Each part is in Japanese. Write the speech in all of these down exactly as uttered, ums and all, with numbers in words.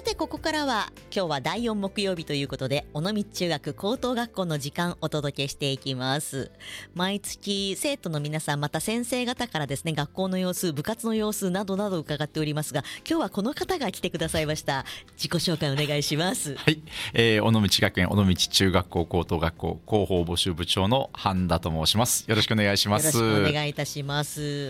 てここからは今日はだいよん木曜日ということで尾道中学高等学校の時間お届けしていきます。毎月生徒の皆さんまた先生方からですね、学校の様子部活の様子などなど伺っておりますが、今日はこの方が来てくださいました。自己紹介お願いします。 はい、えー、尾道学園尾道中学校高等学校広報募集部長の半田と申します。よろしくお願いします。 よろしくお願いいたします。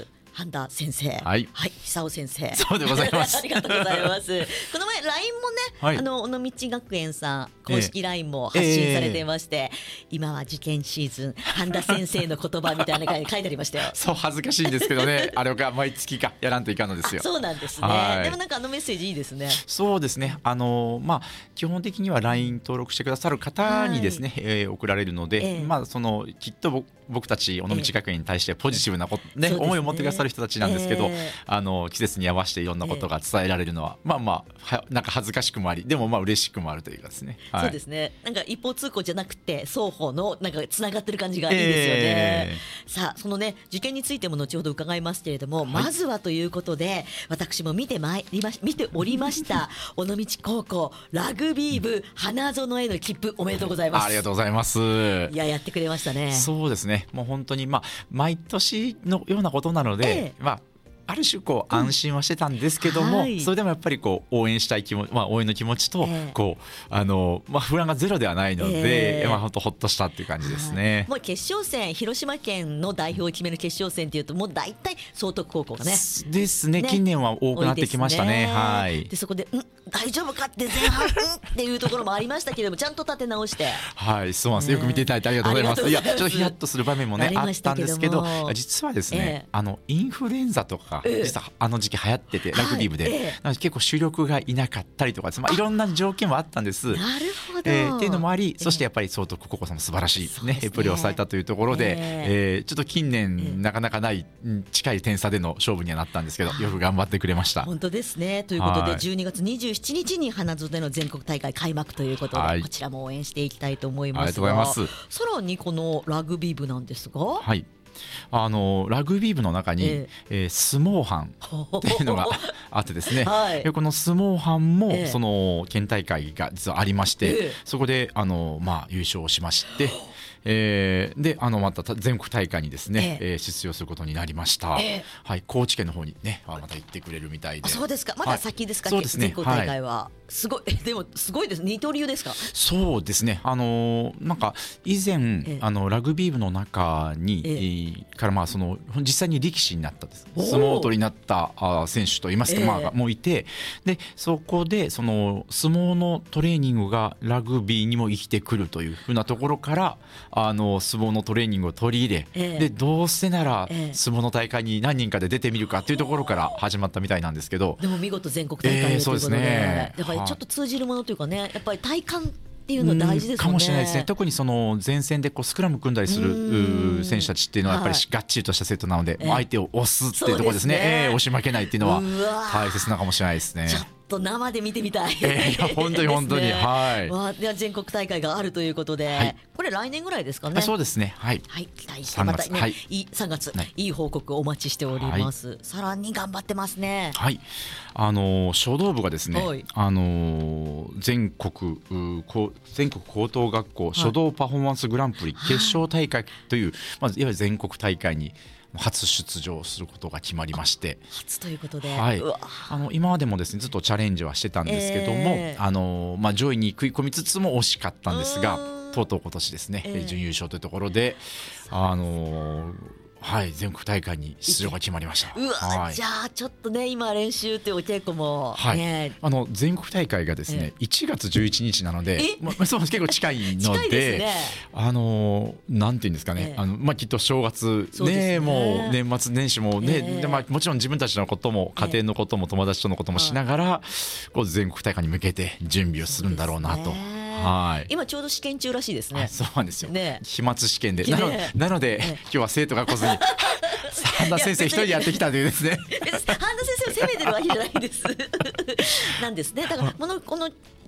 半田先生、 はい、 はい、久夫先生、 そうでございますありがとうございます。この前 ライン もね、はい、あの尾道学園さん公式 ライン も発信されていまして、えー、今は受験シーズン半田先生の言葉みたいな感じで書いてありましたよ。 そう恥ずかしいんですけどねあれが毎月かやらんといかんのですよ。 そうなんですね、はい、でもなんかあのメッセージいいですね。 そうですね、あのまあ基本的には ライン 登録してくださる方にですね、はい、えー、送られるので、えー、まあそのきっと僕僕たち尾道学園に対してポジティブなこと、ね、ね、思いを持ってくださる人たちなんですけど、えー、あの季節に合わせていろんなことが伝えられるのは、えー、まあまあはなんか恥ずかしくもあり、でもまあ嬉しくもあるというかですね、はい、 そうですね、なんか一方通行じゃなくて双方のなんかつながってる感じがいいですよね、えー、さあそのね受験についても後ほど伺いますけれども、はい、まずはということで私も見てまいりま見ておりました尾道高校ラグビー部花園への切符おめでとうございます。 ありがとうございます。 いややってくれましたね。 そうですね、もう本当にまあ毎年のようなことなので、ええ、まあある種こう安心はしてたんですけども、うん、はい、それでもやっぱりこう応援したい気持ち、まあ、応援の気持ちとこう、えーあのまあ、不安がゼロではないので、えーまあ、本当ほっとしたっていう感じですね、はい、 もう決勝戦広島県の代表を決める決勝戦っていうともう大体崇徳高校がねですね、近年は多くなってきましたね。はい、 でそこでん大丈夫かって前半んっていうところもありましたけれどもちゃんと立て直してはいそうなんです、よく見ていただいてありがとうございます。いやちょっとヒヤッとする場面もねあったんですけど、実はですね、えー、あのインフルエンザとか、えー、実はあの時期流行っててラグビー部で、はい、えー、結構主力がいなかったりとかです、まあ、いろんな条件はあったんです。 なるほど、 えー、っていうのもあり、そしてやっぱり崇徳高校さんも素晴らしい、ねね、プレーをされたというところで、えーえー、ちょっと近年、えー、なかなかない近い点差での勝負にはなったんですけど、よく頑張ってくれました。 本当ですね。ということでじゅうにがつにじゅうしちにちに花園での全国大会開幕ということで、はい、こちらも応援していきたいと思いますが、ありがとうございます。さらにこのラグビー部なんですが、 はい、あのラグビー部の中に、えーえー、相撲班っていうのがあってですね、はい、この相撲班も、えー、その県大会が実はありまして、えー、そこであの、まあ、優勝しましてえー、であのまた全国大会にですね、えーえー、出場することになりました、えーはい、高知県の方にねまた行ってくれるみたいで。 そうですか、まだ先ですか、 はい、 全国大会は、はい、すごいでもすごいです、二刀流ですか。 そうですね、あのー、なんか以前、えー、あのラグビー部の中に、えー、からまあその実際に力士になったです相撲取りになったあ選手といいますか、えーまあ、もういて、でそこでその相撲のトレーニングがラグビーにも生きてくるというふうなところからあの相撲のトレーニングを取り入れ、えー、でどうせなら相撲の大会に何人かで出てみるかというところから始まったみたいなんですけど、 でも見事全国大会ということで、えー、そうですね、やっぱりちょっと通じるものというかね、やっぱり体感っていうの大事ですよね。 かもしれないですね。特にその前線でこうスクラム組んだりする選手たちっていうのはやっぱりがっちりとしたセットなので、はい、相手を押すっていうところですね、えー、押し負けないっていうのは大切なのかもしれないですね。 ちょっと生で見てみたい、 えー、本当に本当に、はい、 わでは全国大会があるということで、はい、これ来年ぐらいですかね。 そうですね、はい、 はい、期待してまたね、はい、いいさんがつ、はい、いい報告お待ちしております、はい、さらに頑張ってますね。 はい、あの書道部がですね、あの全国全国高等学校書道パフォーマンスグランプリ決勝大会という、はい、まずいわゆる全国大会に初出場することが決まりまして、 初ということで、 はい、あの今までもですねずっとチャレンジはしてたんですけども、えーあのまあ、上位に食い込みつつも惜しかったんですが、とうとう今年ですね、えー、準優勝というところで、あのーはい、全国大会に出場が決まりました。 うわ、 はい、 じゃあちょっとね今練習というお稽古も、 はいね、 あの全国大会がですね、いちがつじゅういちにちなので、まあ、そう結構近いので、 ですね、 あのなんていうんですかね、あのまあ、きっと正月、ねね、もう年末年始もね、えーでまあ、もちろん自分たちのことも家庭のことも友達とのこともしながら、こう全国大会に向けて準備をするんだろうなと。はい、 今ちょうど試験中らしいですね。 そうなんですよ、 ね、 期末試験で、なので、なので今日は生徒が来ずに半田先生一人でやってきたというですね半田先生を責めてるわけじゃないですなんですね。だからこのこの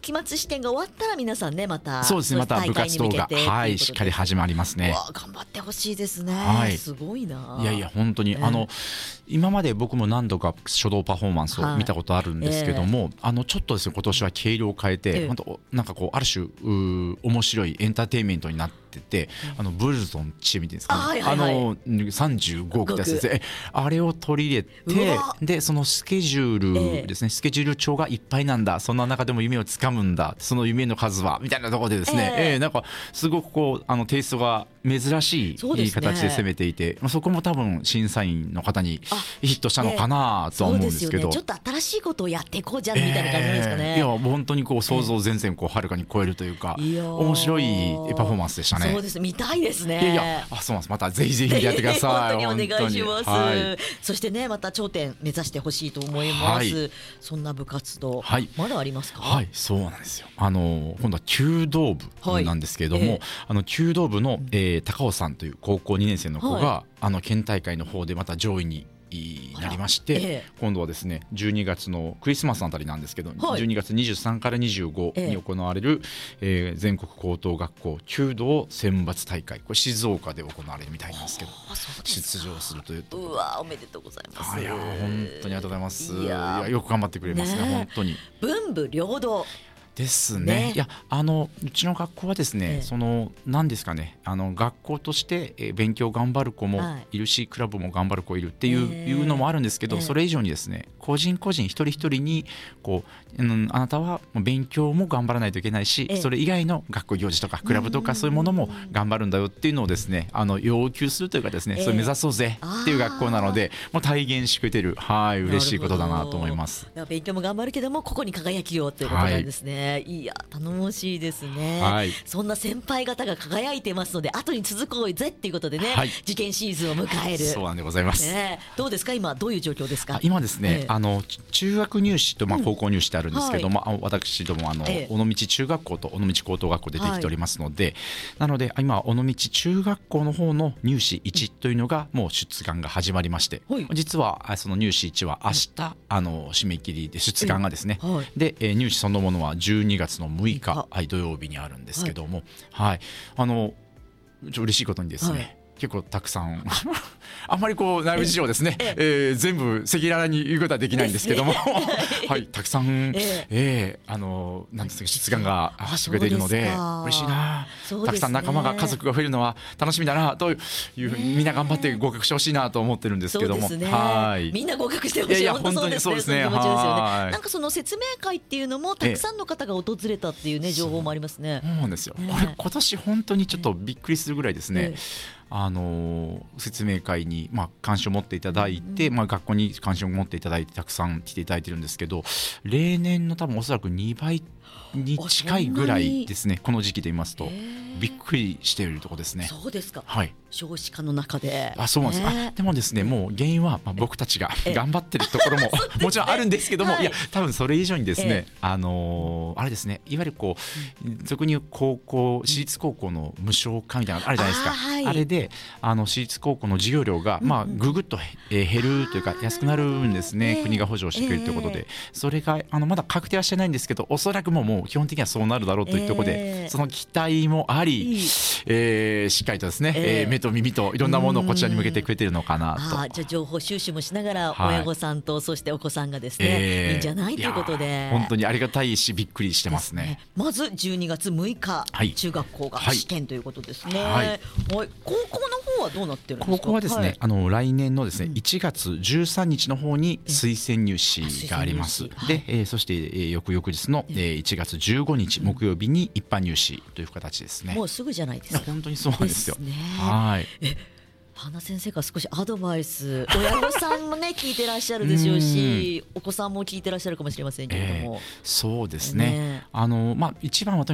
期末試験が終わったら皆さんねまたそうですね、また部活動が、はい、しっかり始まりますね。 わ頑張ってほしいですね、 はい、 すごいな。 いやいや本当に、えー、あの今まで僕も何度か書道パフォーマンスを見たことあるんですけども、はいえー、あのちょっとですね今年は毛色を変えて、えー、本当なんかこうある種う面白いエンターテインメントになってて、あのブルゾンチみたいですかね、あ、はいはいはい、あのさんじゅうごおくってやつですね、あれを取り入れて、でそのスケジュールですね、えー、スケジュール帳がいっぱいなんだ、そんな中でも夢をつかむんだ、その夢の数はみたいなところでですね、えーえー、なんかすごくこうあのテイストが珍しい形で攻めていて、 そ, そこも多分審査員の方にヒットしたのかなとは思うんですけど、 えーね、ちょっと新しいことをやっていこうじゃんみたいな感じなんですかね、 えー、いや本当にこう想像を全然こうはるかに超えるというか、えー、面白いパフォーマンスでしたね。 そうです、見たいですね。 いやいや、あ、そうなんです、またぜひぜひやってください本当にお願いします、 はい、 そしてねまた頂点目指してほしいと思います、はい、そんな部活動、はい、まだありますか？ はい、そうなんですよ。あの今度は弓道部なんですけれども、はいえー、あの弓道部の、えー、高尾さんという高校にねん生の子が、はい、あの県大会の方でまた上位になりまして、ええ、今度はですねじゅうにがつのクリスマスあたりなんですけど、はい、じゅうにがつにじゅうさんからにじゅうごに行われる、ええー、全国高等学校弓道選抜大会、これ静岡で行われるみたいなんですけど、出場するというと、 うわおめでとうございます。 いや本当にありがとうございます。いや、いやよく頑張ってくれますね、ね本当に。 文武両道ですね。ね、いやあのうちの学校はですね、ええ、その何ですかね、あの学校として、えー、勉強頑張る子もいるし、はい、クラブも頑張る子いるっていう、えー、いうのもあるんですけど、えー、それ以上にですね個人個人一人一人にこう、うん、あなたは勉強も頑張らないといけないし、えー、それ以外の学校行事とかクラブとかそういうものも頑張るんだよっていうのをですねあの要求するというかですね、えー、それ目指そうぜっていう学校なので、もう体現してくれてる、はい、嬉しいことだなと思います。 いや勉強も頑張るけどもここに輝きをということなんですね、はい、いや頼もしいですね、はい、そんな先輩方が輝いてますので後に続こうぜっていうことでね、はい、受験シーズンを迎える。 そうなんでございます、 ね、どうですか今どういう状況ですか？ 今ですね、ええ、あの中学入試とまあ高校入試ってあるんですけども、うんはい、私どもあの、ええ、尾道中学校と尾道高等学校出てきておりますので、はい、なので今尾道中学校の方の入試いちというのがもう出願が始まりまして、はい、実はその入試いちは明日あの締め切りで出願がですね、はい、で入試そのものはじゅうにがつのむいか、はい、土曜日にあるんですけども、はいはい、あの嬉しいことにですね、はい、結構たくさんあんまりこう内部事情ですね、えええー、全部赤裸々に言うことはできないんですけども、ねはい、たくさん、ええー、あのなんですか出願がしてくれているので嬉しいな、ね、たくさん仲間が家族が増えるのは楽しみだなというふうにみんな頑張って合格してほしいなと思ってるんですけども、 そうですね、 はいみんな合格してほしい。いやいや本当にそうですね。なんかその説明会っていうのもたくさんの方が訪れたっていうね情報もありますね。 そうなんですよ、ね、これ今年本当にちょっとびっくりするぐらいですね、ええあの説明会に、まあ、関心を持っていただいて、うんまあ、学校に関心を持っていただいてたくさん来ていただいてるんですけど、例年の多分おそらくにばいに近いぐらいですね。この時期で言いますとびっくりしているところですね。 そうですか、 はい、 少子化の中であそうなんです、あでもですねもう原因はまあ僕たちが頑張ってるところももちろんあるんですけども、はい、いや多分それ以上にですね、あのー、あれですねいわゆるこう俗に言う高校私立高校の無償化みたいなのあるじゃないですか。 あ,、はい、あれであの私立高校の授業料がまあぐぐっと減るというか安くなるんですね。国が補助してくれるということで、それがあのまだ確定はしてないんですけどおそらくもうもう基本的にはそうなるだろうというところで、その期待もあり、えー、しっかりとですね、えー、目と耳といろんなものをこちらに向けてくれているのかなと。 あじゃあ情報収集もしながら親御さんとそしてお子さんがですね、えー、いいんじゃないということで本当にありがたいしびっくりしてますね。 ですねまずじゅうにがつむいか、はい、中学校が試験ということですね、はいはい、高校の方はどうなってるんですか？ 高校はですね、はい、あの来年のですねいちがつじゅうさんにちの方に推薦入試があります。で、えー、そして、えー、翌々日の、えー、いちがつじゅうごにち木曜日に一般入試という形ですね。 もうすぐじゃないですか。 本当にそうなんですよ。 ですね、 はいえ花先生から少しアドバイス親御さんもね聞いてらっしゃるでしょうしお子さんも聞いてらっしゃるかもしれませんけれども、 えー、そうですね、ねあの、まあ、一番はとにかく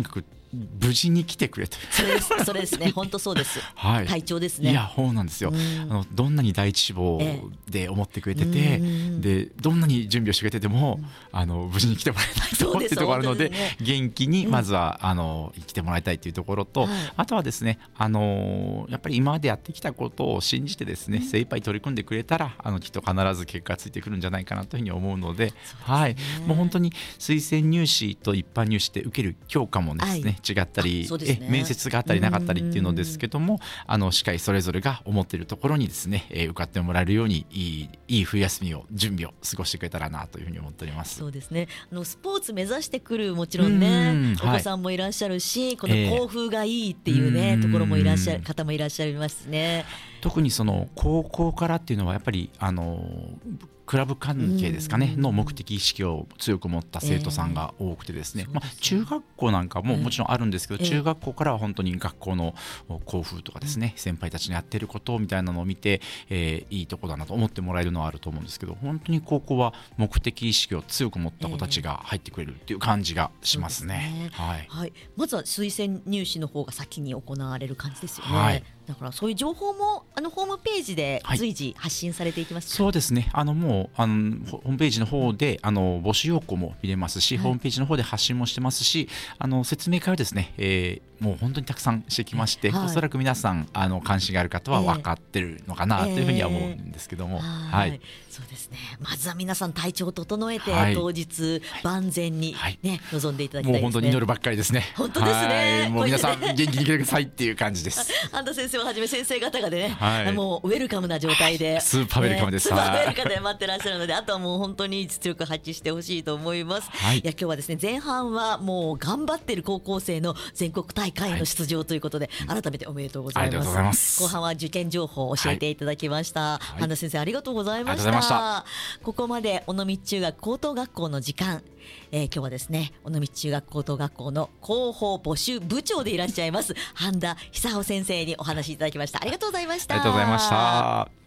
無事に来てくれという。 それですそれですね本当そうです、はい、体調ですね。 いやそうなんですよ。あのどんなに第一志望で思ってくれてて、ええ、でどんなに準備をしてくれてても、うん、あの無事に来てもらえないと思ってるところがあるので、ね、元気にまずは、うん、あの来てもらいたいというところと、はい、あとはですねあのやっぱり今までやってきたことを信じてですね、うん、精一杯取り組んでくれたらあのきっと必ず結果がついてくるんじゃないかなというふうに思うの で, で、ね、はい、もう本当に推薦入試と一般入試で受ける教科もですね、はい違ったり、ね、え面接があったりなかったりっていうのですけども、あのしっかりそれぞれが思っているところにですね、えー、受かってもらえるようにいい、いい冬休みを準備を過ごしてくれたらなというふうに思っております。 そうですね、あのスポーツ目指してくるもちろんね、お子さんもいらっしゃるし、はい、この校風がいいっていうね、えー、ところもいらっしゃる方もいらっしゃいますね。 特にその高校からっていうのはやっぱりあのクラブ関係ですかねの目的意識を強く持った生徒さんが多くてですね、まあ、中学校なんかももちろんあるんですけど、中学校からは本当に学校の校風とかですね、先輩たちのやってることみたいなのを見て、えー、いいとこだなと思ってもらえるのはあると思うんですけど、本当に高校は目的意識を強く持った子たちが入ってくれるっていう感じがしますね。はいはい、 まずは推薦入試の方が先に行われる感じですよね。 はい、 だからそういう情報もあのホームページで随時発信されていきますか。 はい、そうですね、あのもうあのホームページの方であの募集要項も見れますし、はい、ホームページの方で発信もしてますし、あの説明会をですね、えー、もう本当にたくさんしてきまして、はい、おそらく皆さんあの関心がある方は分かってるのかなというふうには思うんですけども、えーはい、 そうですね、まずは皆さん体調を整えて、はい、当日万全に、ねはい、臨んでいただきたいですね。 もう本当に祈るばっかりですね。 本当ですね。 もう皆さん元気に来てくださいっていう感じです。 半田先生をはじめ先生方がね、はい、もうウェルカムな状態で、 はい、スーパーウェルカムです、 ね、スーパーウェルカムで待ってらっしゃるので、あとはもう本当に実力発揮してほしいと思います。はい、いや今日はですね、前半はもう頑張っている高校生の全国大会の出場ということで、はい、改めておめでとうございます。 ありがとうございます。 後半は受験情報を教えていただきました。はい、半田先生ありがとうございました。 ありがとうございました。 ここまで尾道中学高等学校の時間、えー、今日はですね尾道中学高等学校の広報募集部長でいらっしゃいます半田久夫先生にお話しいただきました。ありがとうございました。 ありがとうございました。